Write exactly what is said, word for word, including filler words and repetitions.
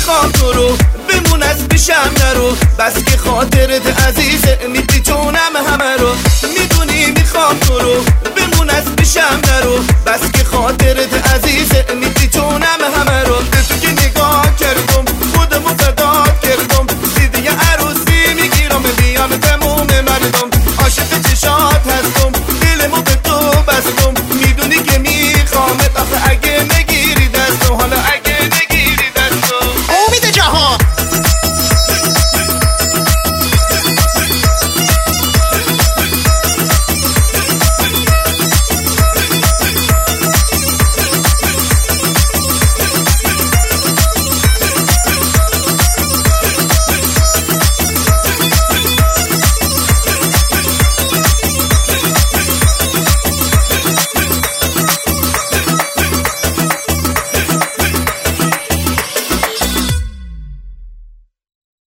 میخوام تو رو بمون از پیشم نرو، بس که خاطرت عزیزه میپیچونم همه رو. میدونی میخوام تو رو بمون از پیشم نرو، بس که خاطرت عزیزه میپیچونم همه